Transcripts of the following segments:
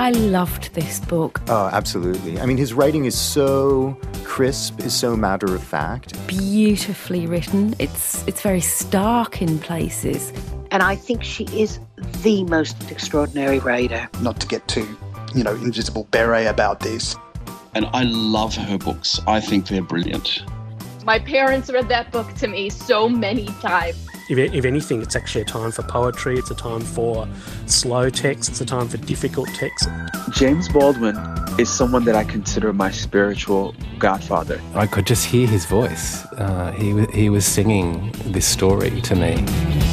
I loved this book. Oh, absolutely. I mean, his writing is so crisp, is so matter-of-fact. Beautifully written. It's very stark in places. And I think she is the most extraordinary writer. Not to get too, invisible beret about this. And I love her books. I think they're brilliant. My parents read that book to me so many times. If anything, it's actually a time for poetry, it's a time for slow text, it's a time for difficult text. James Baldwin is someone that I consider my spiritual godfather. I could just hear his voice. He was singing this story to me.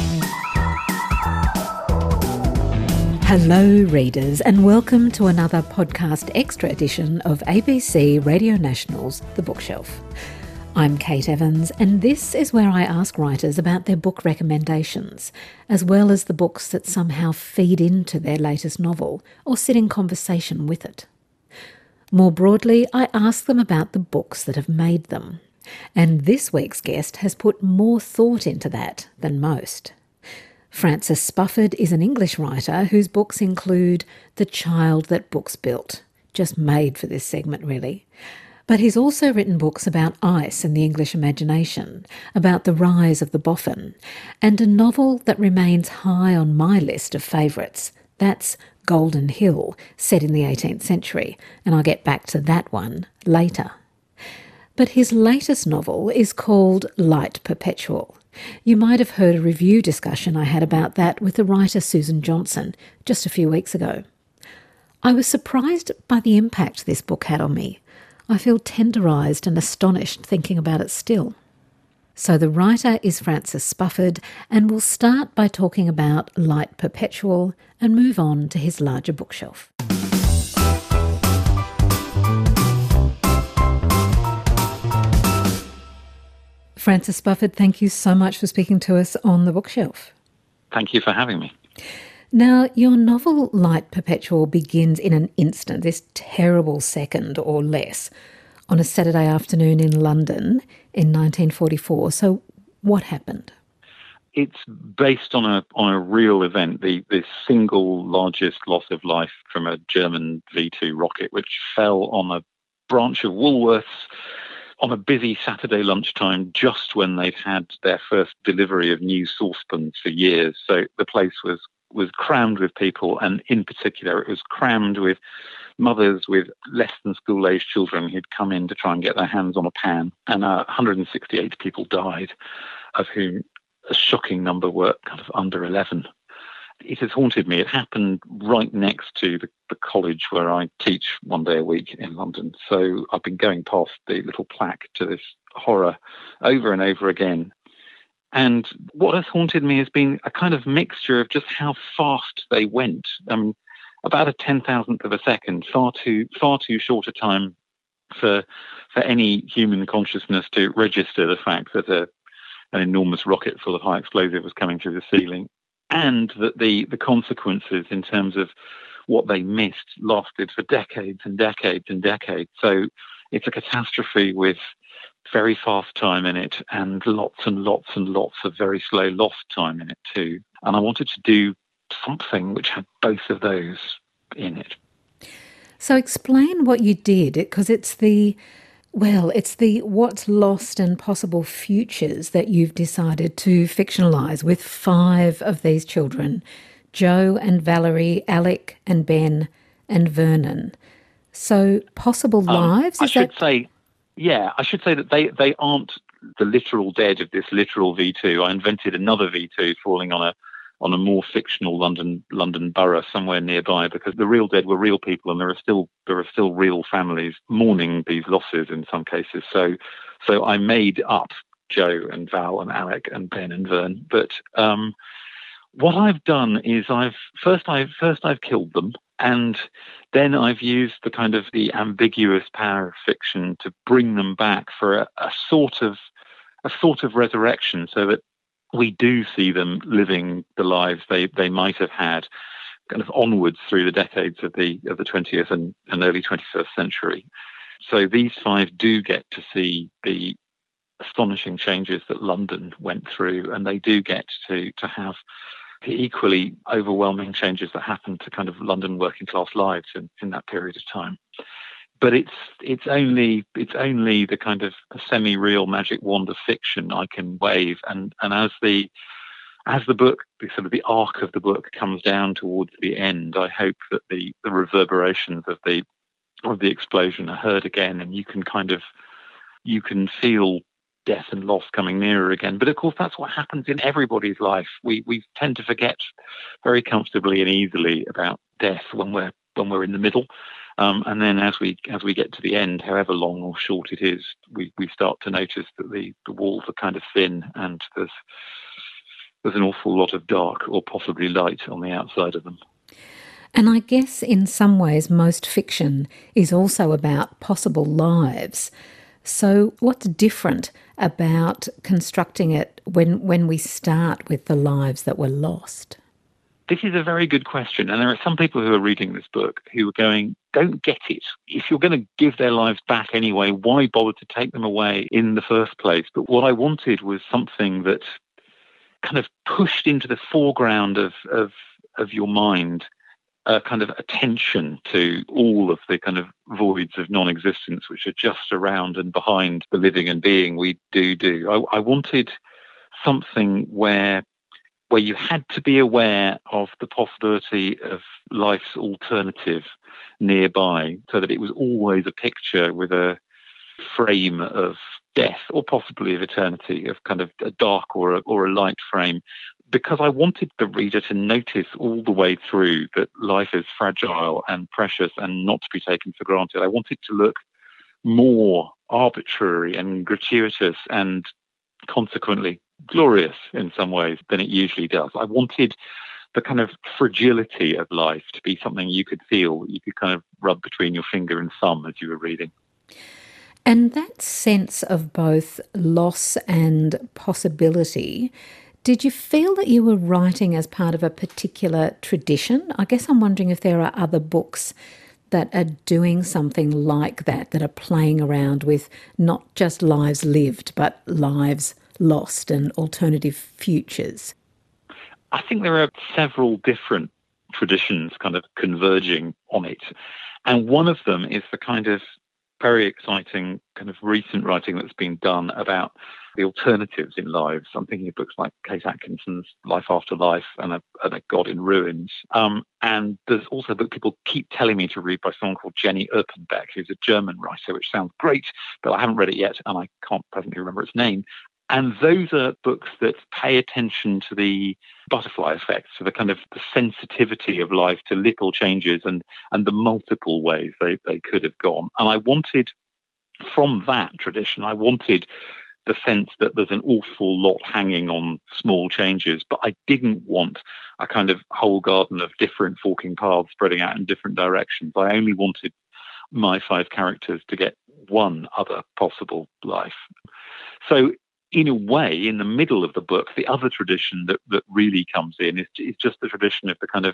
Hello readers, and welcome to another podcast extra edition of ABC Radio National's The Bookshelf. I'm Kate Evans, and this is where I ask writers about their book recommendations, as well as the books that somehow feed into their latest novel or sit in conversation with it. More broadly, I ask them about the books that have made them, and this week's guest has put more thought into that than most. Frances Spufford is an English writer whose books include The Child That Books Built, just made for this segment really. But he's also written books about ice and the English imagination, about the rise of the boffin, and a novel that remains high on my list of favourites. That's Golden Hill, set in the 18th century, and I'll get back to that one later. But his latest novel is called Light Perpetual. You might have heard a review discussion I had about that with the writer Susan Johnson just a few weeks ago. I was surprised by the impact this book had on me. I feel tenderised and astonished thinking about it still. So the writer is Frances Spufford, and we'll start by talking about Light Perpetual and move on to his larger bookshelf. Frances Spufford, thank you so much for speaking to us on The Bookshelf. Thank you for having me. Now, your novel Light Perpetual begins in an instant, this terrible second or less, on a Saturday afternoon in London in 1944. So what happened? It's based on a real event, the single largest loss of life from a German V-2 rocket, which fell on a branch of Woolworths on a busy Saturday lunchtime, just when they'd had their first delivery of new saucepans for years. So the place was crammed with people, and in particular it was crammed with mothers with less than school-aged children who'd come in to try and get their hands on a pan, and 168 people died, of whom a shocking number were kind of under 11. It has haunted me. It happened right next to the college where I teach one day a week in London, so I've been going past the little plaque to this horror over and over again. And what has haunted me has been a kind of mixture of just how fast they went. About a 10,000th of a second, far too short a time for any human consciousness to register the fact that an enormous rocket full of high explosive was coming through the ceiling, and that the consequences in terms of what they missed lasted for decades and decades and decades. So it's a catastrophe with very fast time in it, and lots and lots and lots of very slow lost time in it too. And I wanted to do something which had both of those in it. So explain what you did, because it's the what's lost and possible futures that you've decided to fictionalise with 5 of these children, Joe and Valerie, Alec and Ben and Vernon. So possible lives? I should say that they aren't the literal dead of this literal V2. I invented another V2 falling on a more fictional London borough somewhere nearby, because the real dead were real people, and there are still real families mourning these losses in some cases. So I made up Joe and Val and Alec and Ben and Vern. But what I've done is I've killed them, and then I've used the ambiguous power of fiction to bring them back for a sort of resurrection, so that we do see them living the lives they might have had, kind of onwards through the decades of the 20th and early 21st century. So these 5 do get to see the astonishing changes that London went through, and they do get to have the equally overwhelming changes that happened to kind of London working class lives in that period of time. But it's only the kind of semi-real magic wand of fiction I can wave, and as the book, the arc of the book comes down towards the end, I hope that the reverberations of the explosion are heard again, and you can feel death and loss coming nearer again. But of course, that's what happens in everybody's life. We tend to forget very comfortably and easily about death when we're in the middle, and then as we get to the end, however long or short it is, we start to notice that the walls are kind of thin, and there's an awful lot of dark or possibly light on the outside of them. And I guess in some ways most fiction is also about possible lives. So what's different about constructing it when we start with the lives that were lost? This is a very good question. And there are some people who are reading this book who are going, don't get it. If you're going to give their lives back anyway, why bother to take them away in the first place? But what I wanted was something that kind of pushed into the foreground of your mind a kind of attention to all of the kind of voids of non-existence which are just around and behind the living and being we do. I wanted something where you had to be aware of the possibility of life's alternative nearby, so that it was always a picture with a frame of death or possibly of eternity, of kind of a dark or a light frame, because I wanted the reader to notice all the way through that life is fragile and precious and not to be taken for granted. I wanted to look more arbitrary and gratuitous and consequently glorious in some ways than it usually does. I wanted the kind of fragility of life to be something you could feel, you could kind of rub between your finger and thumb as you were reading. And that sense of both loss and possibility, did you feel that you were writing as part of a particular tradition? I guess I'm wondering if there are other books that are doing something like that are playing around with not just lives lived, but lives lost and alternative futures. I think there are several different traditions kind of converging on it. And one of them is the kind of very exciting kind of recent writing that's been done about the alternatives in lives. I'm thinking of books like Kate Atkinson's Life After Life and A God in Ruins. And there's also a book people keep telling me to read by someone called Jenny Erpenbeck, who's a German writer, which sounds great, but I haven't read it yet and I can't presently remember its name. And those are books that pay attention to the butterfly effect, so the kind of the sensitivity of life to little changes and the multiple ways they could have gone. And I wanted, from that tradition, I wanted the sense that there's an awful lot hanging on small changes, but I didn't want a kind of whole garden of different forking paths spreading out in different directions. I only wanted my 5 characters to get one other possible life. So in a way, in the middle of the book, the other tradition that really comes in is just the tradition of the kind of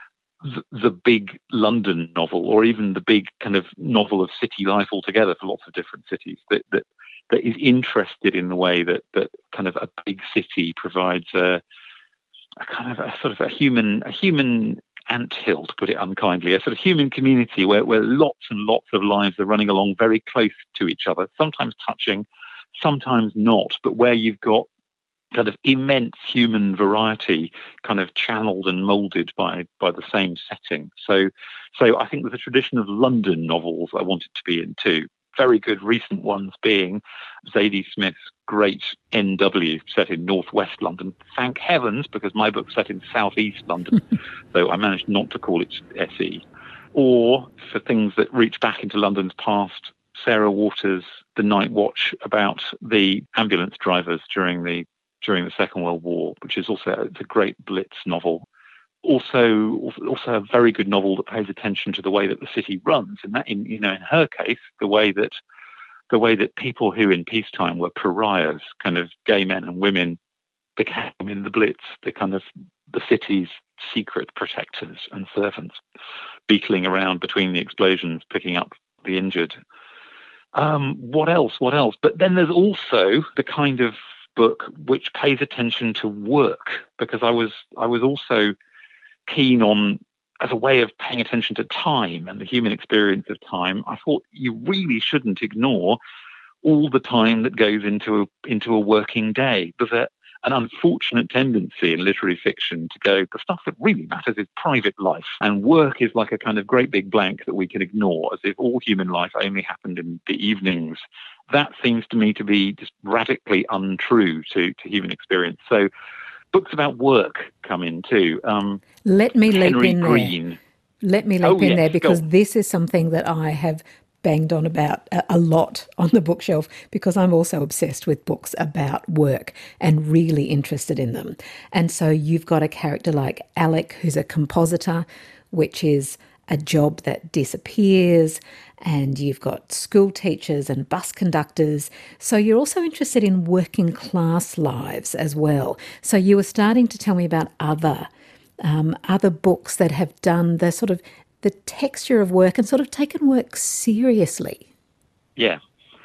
the big London novel, or even the big kind of novel of city life altogether for lots of different cities, that is interested in the way that kind of a big city provides a kind of a sort of a human anthill, to put it unkindly, a sort of human community where lots and lots of lives are running along very close to each other, sometimes touching, sometimes not, but where you've got kind of immense human variety kind of channeled and moulded by the same setting. So I think there's a tradition of London novels I wanted to be in too. Very good recent ones being Zadie Smith's great NW set in northwest London. Thank heavens, because my book's set in southeast London, so I managed not to call it SE. Or for things that reach back into London's past, Sarah Waters' The Night Watch, about the ambulance drivers during the Second World War, which is also a great Blitz novel. Also a very good novel that pays attention to the way that the city runs, and that in her case, the way that people who in peacetime were pariahs, kind of gay men and women, became in the Blitz the kind of the city's secret protectors and servants, beetling around between the explosions, picking up the injured. What else? But then there's also the kind of book which pays attention to work, because I was also keen on, as a way of paying attention to time and the human experience of time, I thought you really shouldn't ignore all the time that goes into a working day. There's an unfortunate tendency in literary fiction to go, the stuff that really matters is private life, and work is like a kind of great big blank that we can ignore, as if all human life only happened in the evenings. That seems to me to be just radically untrue to human experience. So books about work come in too. Let me leap Henry in Green. there. Let me leap in there, because this is something that I have banged on about a lot on the bookshelf, because I'm also obsessed with books about work and really interested in them. And so you've got a character like Alec, who's a compositor, which is a job that disappears, and you've got school teachers and bus conductors. So you're also interested in working class lives as well. So you were starting to tell me about other books that have done the sort of the texture of work and sort of taken work seriously. Yeah.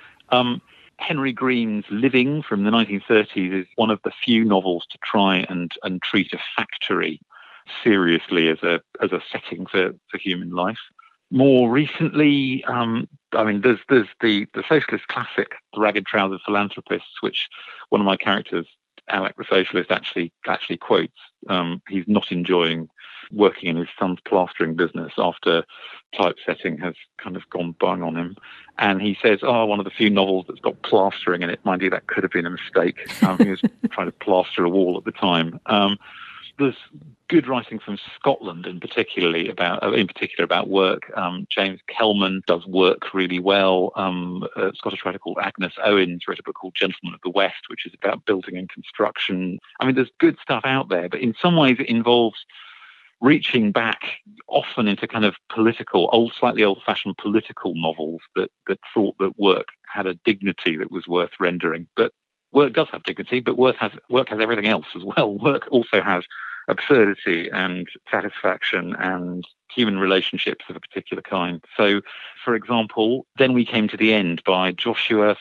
Henry Green's Living from the 1930s is one of the few novels to try and treat a factory seriously as a setting for human life. More recently, there's the socialist classic, The Ragged Trousered Philanthropists, which one of my characters, Alec the socialist, actually quotes. He's not enjoying working in his son's plastering business after typesetting has kind of gone bung on him. And he says, one of the few novels that's got plastering in it. Mind you, that could have been a mistake. He was trying to plaster a wall at the time. There's good writing from Scotland, in particular about work. James Kelman does work really well. A Scottish writer called Agnes Owens wrote a book called Gentlemen of the West, which is about building and construction. I mean, there's good stuff out there, but in some ways it involves reaching back often into kind of slightly old-fashioned political novels that thought that work had a dignity that was worth rendering. But work does have dignity, but work has everything else as well. Work also has absurdity and satisfaction and human relationships of a particular kind. So, for example, Then We Came to the End by Joshua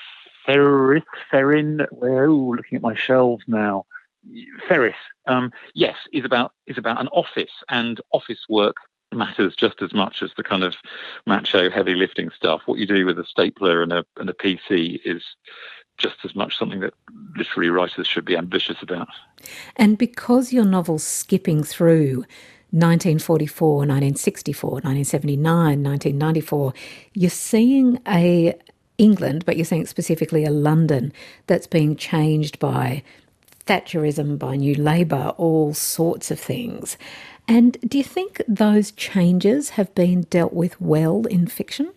Ferrin. Looking at my shelves now. Ferris, is about an office, and office work matters just as much as the kind of macho heavy lifting stuff. What you do with a stapler and a PC is just as much something that literary writers should be ambitious about. And because your novel's skipping through 1944, 1964, 1979, 1994, you're seeing England, but you're seeing specifically a London that's being changed by Thatcherism, by New Labour, all sorts of things. And do you think those changes have been dealt with well in fiction?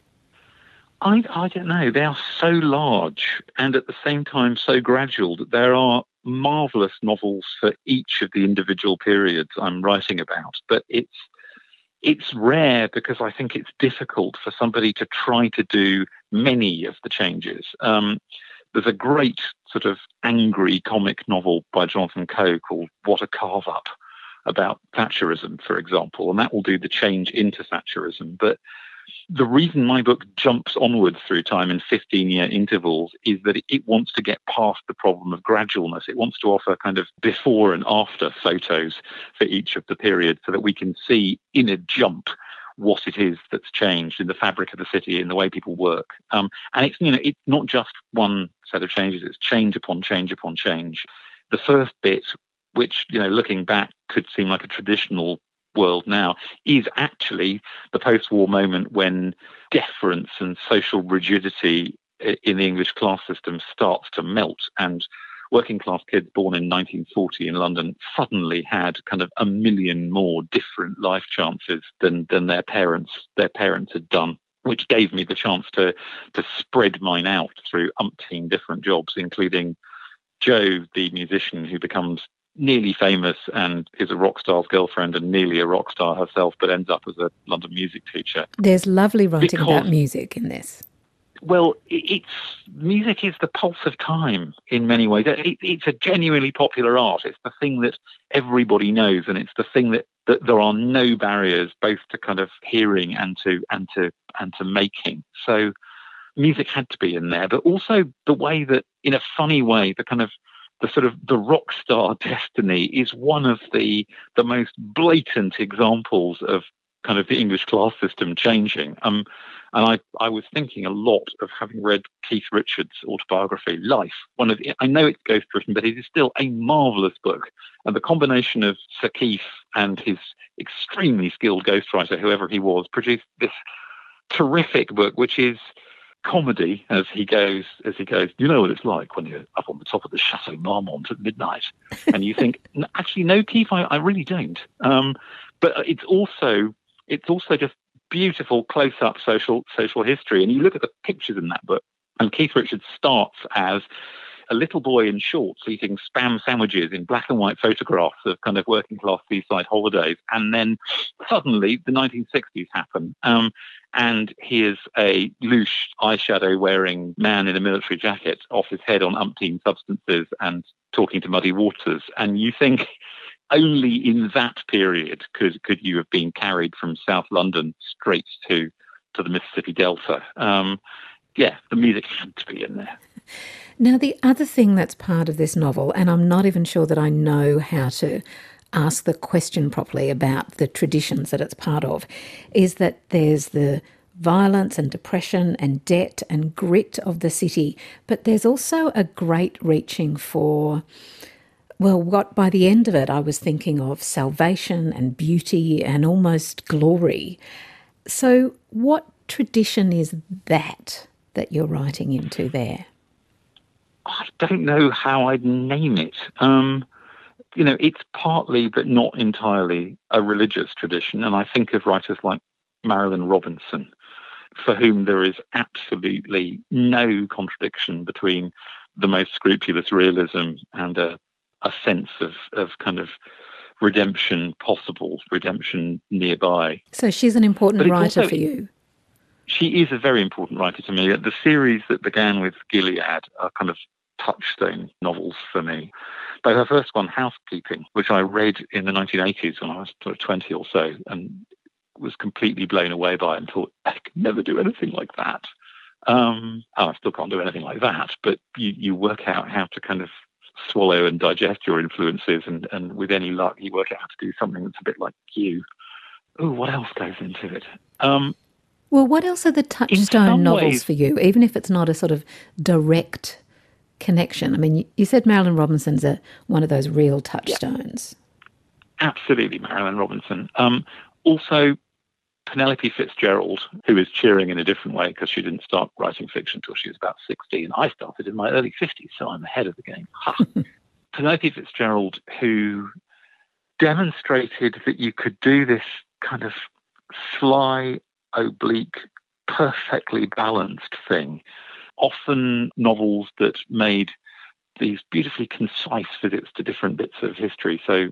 I don't know. They are so large and at the same time so gradual that there are marvellous novels for each of the individual periods I'm writing about. But it's rare, because I think it's difficult for somebody to try to do many of the changes. There's a great sort of angry comic novel by Jonathan Coe called What a Carve Up, about Thatcherism, for example, and that will do the change into Thatcherism. But the reason my book jumps onwards through time in 15-year intervals is that it wants to get past the problem of gradualness. It wants to offer kind of before and after photos for each of the periods, so that we can see in a jump what it is that's changed in the fabric of the city, in the way people work. And it's not just one set of changes, it's change upon change upon change. The first bit, which, looking back could seem like a traditional world now, is actually the post-war moment when deference and social rigidity in the English class system starts to melt, and working class kids born in 1940 in London suddenly had kind of 1 million more different life chances than their parents had done, which gave me the chance to spread mine out through umpteen different jobs, including Jo, the musician, who becomes nearly famous and is a rock star's girlfriend and nearly a rock star herself, but ends up as a London music teacher. There's lovely writing about music in this. Well, music is the pulse of time in many ways. It's a genuinely popular art. It's the thing that everybody knows, and it's the thing that there are no barriers both to kind of hearing and to making. So music had to be in there, but also the way that, in a funny way, the sort of the rock star destiny is one of the most blatant examples of kind of the English class system changing. And I was thinking a lot of having read Keith Richards' autobiography, Life. I know it's ghostwritten, but it is still a marvellous book. And the combination of Sir Keith and his extremely skilled ghostwriter, whoever he was, produced this terrific book, which is comedy as he goes, you know what it's like when you're up on the top of the Chateau Marmont at midnight. And you think, actually, no, Keith, I really don't. But it's also just beautiful close-up social history. And you look at the pictures in that book, and Keith Richards starts as a little boy in shorts eating Spam sandwiches in black and white photographs of kind of working-class seaside holidays. And then suddenly the 1960s happen. And he is a louche eyeshadow-wearing man in a military jacket off his head on umpteen substances and talking to muddy waters. And you think only in that period could you have been carried from South London straight to the Mississippi Delta. The music had to be in there. Now, the other thing that's part of this novel, and I'm not even sure that I know how to ask the question properly about the traditions that it's part of, is that there's the violence and depression and debt and grit of the city, but there's also a great reaching for, well, what by the end of it I was thinking of salvation and beauty and almost glory. So what tradition is that you're writing into there? I don't know how I'd name it. It's partly, but not entirely, a religious tradition. And I think of writers like Marilynne Robinson, for whom there is absolutely no contradiction between the most scrupulous realism and a sense of kind of redemption possible, redemption nearby. So she's an important writer for you. She is a very important writer to me. The series that began with Gilead are kind of touchstone novels for me. But her first one, Housekeeping, which I read in the 1980s when I was sort of 20 or so, and was completely blown away by it and thought, I could never do anything like that. I still can't do anything like that, but you work out how to kind of swallow and digest your influences, and with any luck, you work out how to do something that's a bit like you. Oh, what else goes into it? Well, what else are the touchstone novels for you, even if it's not a sort of direct connection? I mean, you said Marilynne Robinson's one of those real touchstones. Yeah. Absolutely, Marilynne Robinson. Also, Penelope Fitzgerald, who is cheering in a different way because she didn't start writing fiction until she was about 60, and I started in my early 50s, so I'm ahead of the game. Penelope Fitzgerald, who demonstrated that you could do this kind of sly, oblique, perfectly balanced thing. Often novels that made these beautifully concise visits to different bits of history. So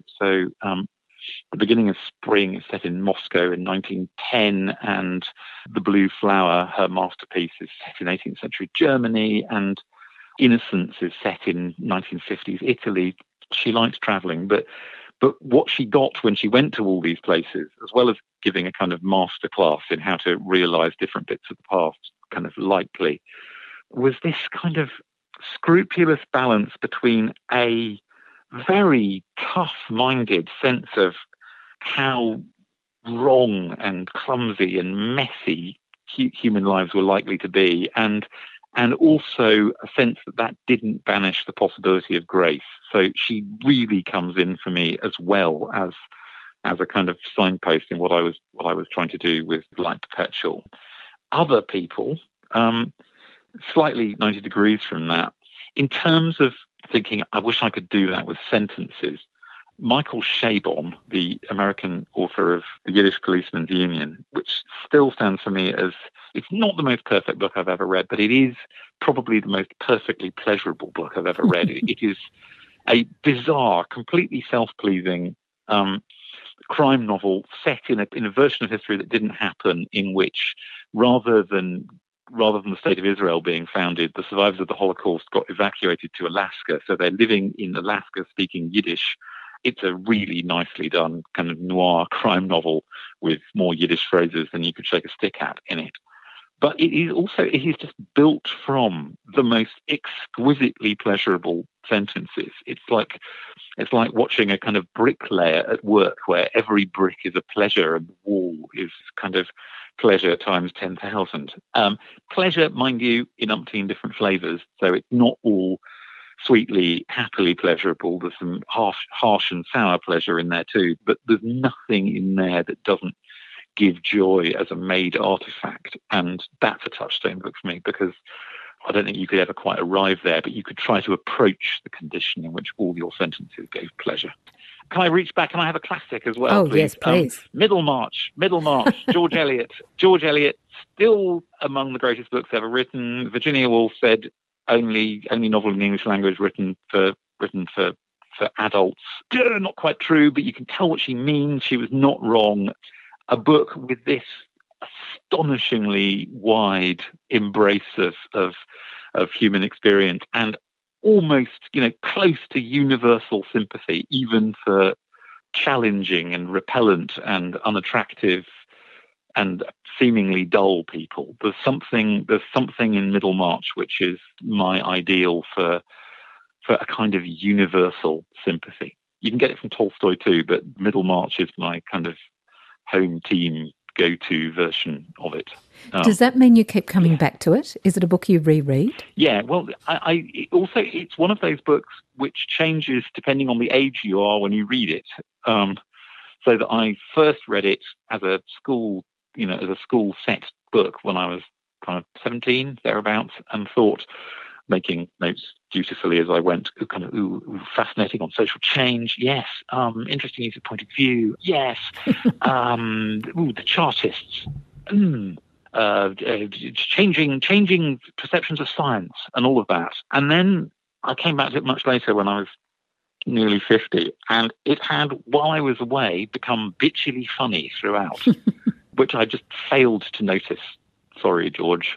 The Beginning of Spring is set in Moscow in 1910, and The Blue Flower, her masterpiece, is set in 18th century Germany, and Innocence is set in 1950s Italy. She likes travelling, but what she got when she went to all these places, as well as giving a kind of masterclass in how to realise different bits of the past kind of lightly, was this kind of scrupulous balance between a very tough-minded sense of how wrong and clumsy and messy human lives were likely to be, and also a sense that didn't banish the possibility of grace. So she really comes in for me as well as a kind of signpost in what I was trying to do with Light Perpetual. Other people, slightly 90 degrees from that, in terms of thinking, I wish I could do that with sentences, Michael Chabon, the American author of The Yiddish Policeman's Union, which still stands for me as, it's not the most perfect book I've ever read, but it is probably the most perfectly pleasurable book I've ever read. It is a bizarre, completely self-pleasing crime novel set in a version of history that didn't happen, in which rather than the State of Israel being founded, the survivors of the Holocaust got evacuated to Alaska. So they're living in Alaska speaking Yiddish. It's a really nicely done kind of noir crime novel with more Yiddish phrases than you could shake a stick at in it. But it is just built from the most exquisitely pleasurable sentences. It's like watching a kind of bricklayer at work, where every brick is a pleasure and the wall is kind of pleasure times 10,000. Pleasure, mind you, in umpteen different flavours, so it's not all sweetly, happily pleasurable. There's some harsh and sour pleasure in there too, but there's nothing in there that doesn't give joy as a made artifact. And that's a touchstone book for me, because I don't think you could ever quite arrive there, but you could try to approach the condition in which all your sentences gave pleasure. Can I reach back? Can I have a classic as well, please? Yes, please. Middlemarch, George Eliot. George Eliot, still among the greatest books ever written. Virginia Woolf said only novel in the English language written for adults. Not quite true, but you can tell what she means. She was not wrong. A book with this astonishingly wide embrace of human experience, and almost, close to universal sympathy, even for challenging and repellent and unattractive and seemingly dull people. There's something in Middlemarch which is my ideal for a kind of universal sympathy. You can get it from Tolstoy too, but Middlemarch is my kind of home team go-to version of it. Does that mean you keep coming back to it? Is it a book you reread? Yeah, well, it's one of those books which changes depending on the age you are when you read it. So that I first read it as a school set book when I was kind of 17, thereabouts, and thought, making notes dutifully as I went, kind of, fascinating on social change, yes. Interesting use of point of view, yes. The Chartists, changing perceptions of science and all of that. And then I came back to it much later when I was nearly 50, and it had, while I was away, become bitchily funny throughout, which I just failed to notice. Sorry, George.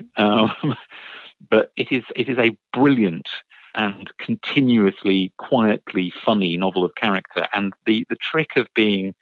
But it is a brilliant and continuously quietly funny novel of character, and the trick of being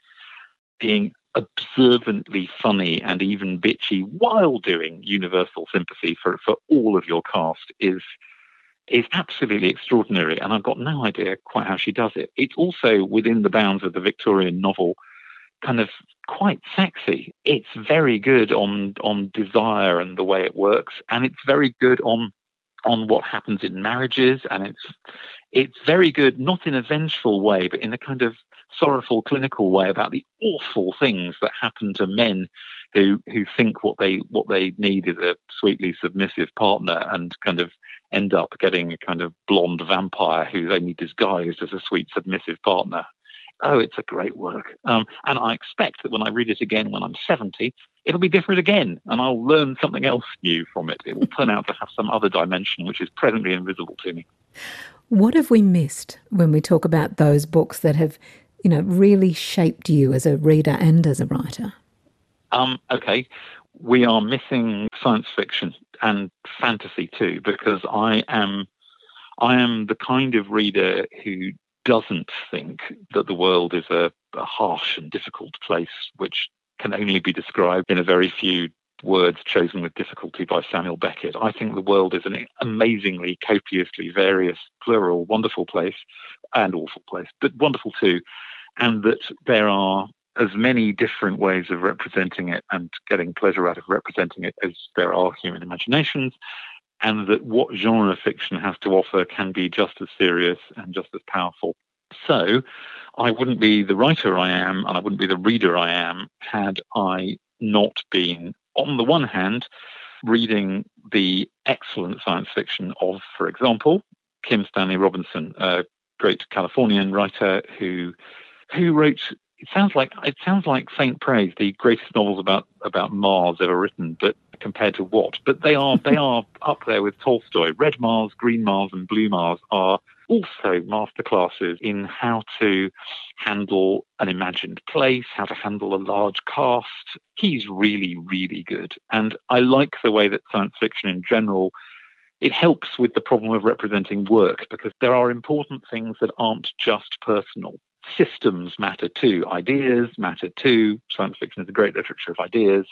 observantly funny and even bitchy while doing universal sympathy for all of your cast is absolutely extraordinary, and I've got no idea quite how she does it. It's also within the bounds of the Victorian novel, kind of quite sexy. It's very good on desire and the way it works, and it's very good on what happens in marriages, and it's very good, not in a vengeful way, but in a kind of sorrowful, clinical way about the awful things that happen to men who think what they need is a sweetly submissive partner, and kind of end up getting a kind of blonde vampire who's only disguised as a sweet submissive partner. Oh, it's a great work. And I expect that when I read it again when I'm 70, it'll be different again, and I'll learn something else new from it. It will turn out to have some other dimension which is presently invisible to me. What have we missed when we talk about those books that have, really shaped you as a reader and as a writer? Okay. We are missing science fiction and fantasy too, because I am the kind of reader who doesn't think that the world is a harsh and difficult place which can only be described in a very few words chosen with difficulty by Samuel Beckett. I think the world is an amazingly, copiously various, plural, wonderful place, and awful place, but wonderful too, and that there are as many different ways of representing it and getting pleasure out of representing it as there are human imaginations, and that what genre fiction has to offer can be just as serious and just as powerful. So I wouldn't be the writer I am, and I wouldn't be the reader I am, had I not been, on the one hand, reading the excellent science fiction of, for example, Kim Stanley Robinson, a great Californian writer who wrote, it sounds like faint praise, the greatest novels about Mars ever written, but compared to what? But they are up there with Tolstoy. Red Mars, Green Mars, and Blue Mars are also masterclasses in how to handle an imagined place, how to handle a large cast. He's really, really good. And I like the way that science fiction in general, it helps with the problem of representing work, because there are important things that aren't just personal. Systems matter too. Ideas matter too. Science fiction is a great literature of ideas.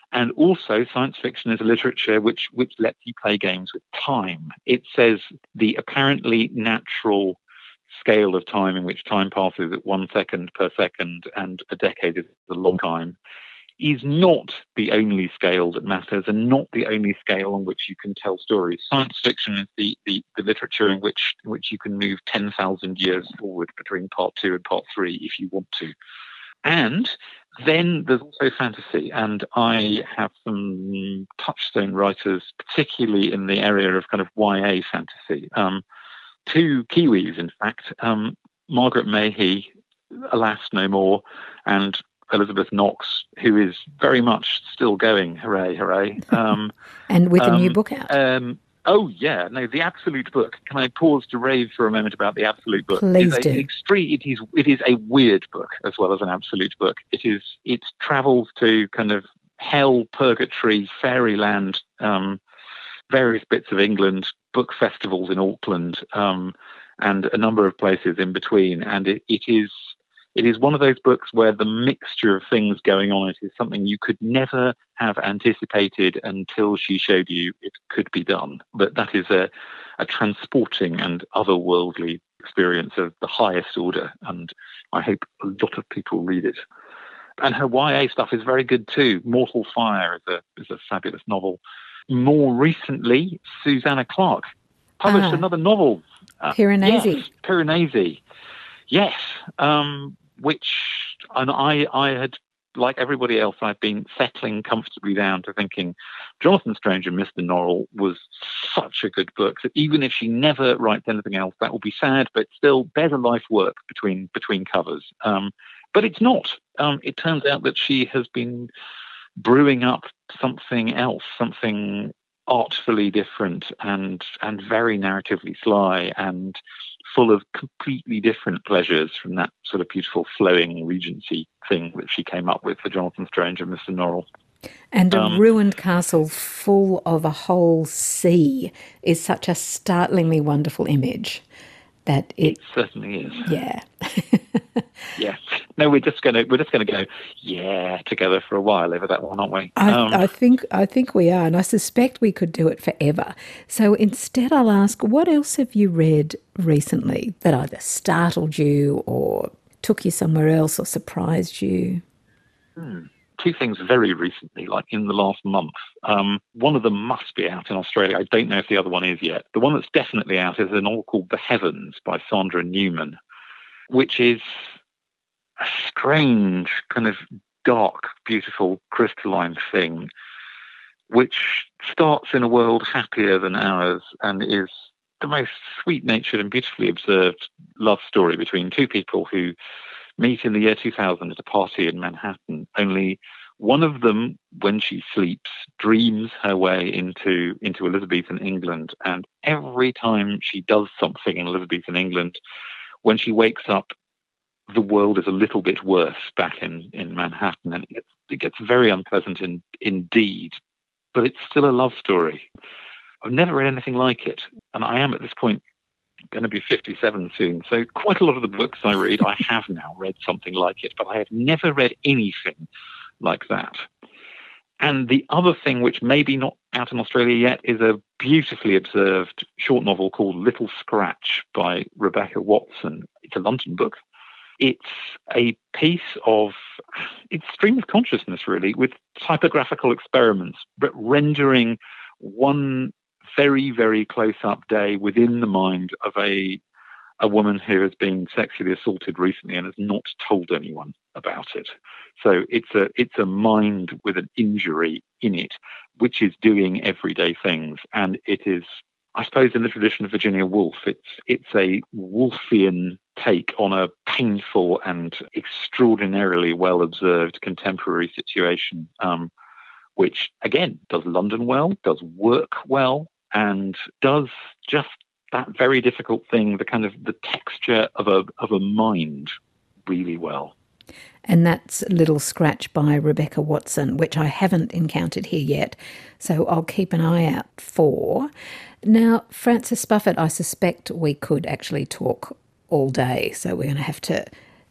And also, science fiction is a literature which lets you play games with time. It says the apparently natural scale of time in which time passes at 1 second per second and a decade is a long time is not the only scale that matters and not the only scale on which you can tell stories. Science fiction is the literature in which you can move 10,000 years forward between part 2 and part 3 if you want to. And then there's also fantasy, and I have some touchstone writers, particularly in the area of kind of YA fantasy. 2 Kiwis, in fact, Margaret Mayhew, alas, no more, and Elizabeth Knox, who is very much still going. Hooray, hooray. And with a new book out. The Absolute Book. Can I pause to rave for a moment about The Absolute Book? Please do. It is a weird book as well as an absolute book. It travels to kind of hell, purgatory, fairyland, various bits of England, book festivals in Auckland, and a number of places in between. And it is one of those books where the mixture of things going on is something you could never have anticipated until she showed you it could be done. But that is a transporting and otherworldly experience of the highest order, and I hope a lot of people read it. And her YA stuff is very good too. Mortal Fire is a fabulous novel. More recently, Susanna Clarke published another novel. Piranesi. Yes, Piranesi. Yes, I had, like everybody else, I've been settling comfortably down to thinking Jonathan Strange and Mr. Norrell was such a good book that even if she never writes anything else, that will be sad, but still there's a life work between covers. But it's not. It turns out that she has been brewing up something else, something artfully different and very narratively sly and full of completely different pleasures from that sort of beautiful flowing Regency thing that she came up with for Jonathan Strange and Mr. Norrell. And a ruined castle full of a whole sea is such a startlingly wonderful image that it certainly is. Yeah. Yeah. No, we're just gonna go together for a while over that one, aren't we? I think we are, and I suspect we could do it forever. So instead, I'll ask, what else have you read recently that either startled you or took you somewhere else or surprised you? 2 things very recently, like in the last month. One of them must be out in Australia. I don't know if the other one is yet. The one that's definitely out is a novel called The Heavens by Sandra Newman, which is a strange, kind of dark, beautiful, crystalline thing, which starts in a world happier than ours and is the most sweet-natured and beautifully observed love story between 2 people who meet in the year 2000 at a party in Manhattan. Only one of them, when she sleeps, dreams her way into Elizabethan England. And every time she does something in Elizabethan England, when she wakes up, the world is a little bit worse back in Manhattan. And it gets very unpleasant indeed. But it's still a love story. I've never read anything like it. And I am at this point going to be 57 soon. So quite a lot of the books I read, I have now read something like it, but I have never read anything like that. And the other thing, which may be not out in Australia yet, is a beautifully observed short novel called Little Scratch by Rebecca Watson. It's a London book. It's a piece of stream of consciousness, really, with typographical experiments, but rendering one very, very close-up day within the mind of a woman who has been sexually assaulted recently and has not told anyone about it. So it's a mind with an injury in it, which is doing everyday things. And it is, I suppose, in the tradition of Virginia Woolf, it's a Woolfian take on a painful and extraordinarily well-observed contemporary situation, which, again, does London well, does work well, and does just that very difficult thing, the kind of the texture of a mind really well. And that's Little Scratch by Rebecca Watson, which I haven't encountered here yet, so I'll keep an eye out for. Now, Frances Buffett, I suspect we could actually talk all day, so we're going to have to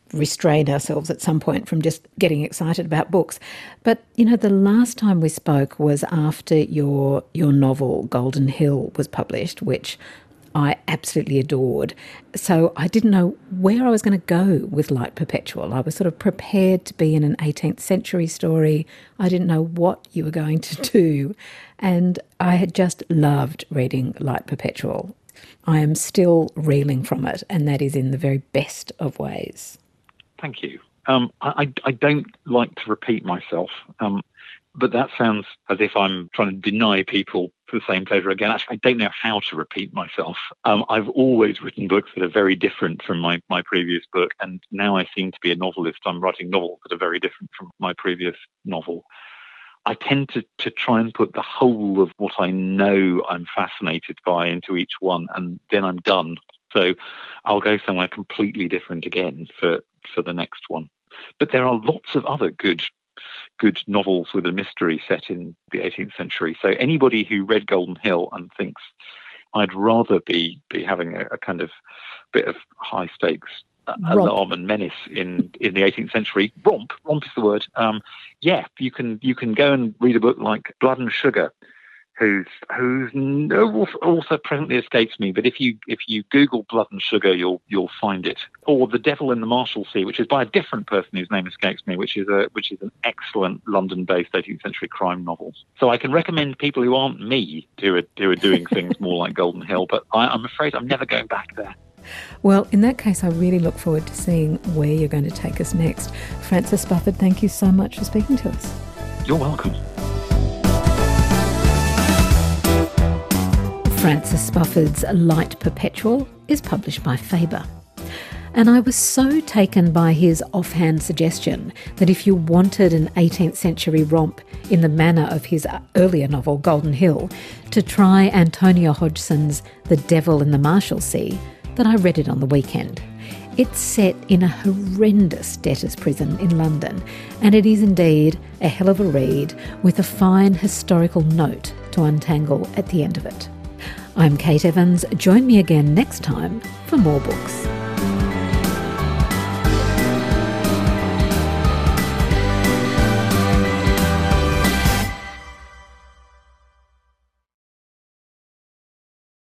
restrain ourselves at some point from just getting excited about books. But, you know, the last time we spoke was after your novel Golden Hill was published, which I absolutely adored. So I didn't know where I was going to go with Light Perpetual. I was sort of prepared to be in an 18th century story. I didn't know what you were going to do. And I had just loved reading Light Perpetual. I am still reeling from it, and that is in the very best of ways. Thank you. I don't like to repeat myself, but that sounds as if I'm trying to deny people the same pleasure again. Actually, I don't know how to repeat myself. I've always written books that are very different from my previous book, and now I seem to be a novelist. I'm writing novels that are very different from my previous novel. I tend to try and put the whole of what I know I'm fascinated by into each one, and then I'm done. So I'll go somewhere completely different again for the next one. But there are lots of other good novels with a mystery set in the 18th century. So anybody who read Golden Hill and thinks I'd rather be having a kind of bit of high stakes alarm and menace in the 18th century, romp is the word. You can go and read a book like Blood and Sugar, whose also presently escapes me, but if you Google Blood and Sugar, you'll find it. Or The Devil in the Marshalsea, which is by a different person whose name escapes me, which is an excellent London-based 18th century crime novel. So I can recommend people who aren't me who are doing things more like Golden Hill, but I'm afraid I'm never going back there. Well, in that case, I really look forward to seeing where you're going to take us next. Francis Spufford, thank you so much for speaking to us. You're welcome. Francis Spufford's Light Perpetual is published by Faber. And I was so taken by his offhand suggestion that if you wanted an 18th century romp in the manner of his earlier novel, Golden Hill, to try Antonia Hodgson's The Devil in the Marshalsea, that I read it on the weekend. It's set in a horrendous debtor's prison in London, and it is indeed a hell of a read with a fine historical note to untangle at the end of it. I'm Kate Evans. Join me again next time for more books.